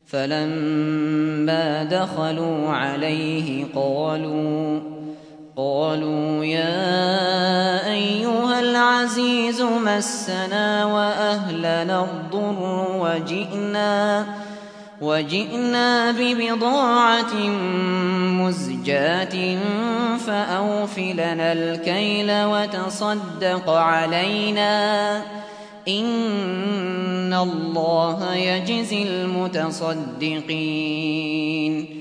فلما دخلوا عليه قالوا يا أيها العزيز مسنا وأهلنا الضر وجئنا ببضاعة مزجاة فأوف لنا الكيل وتصدق علينا إن الله يجزي المتصدقين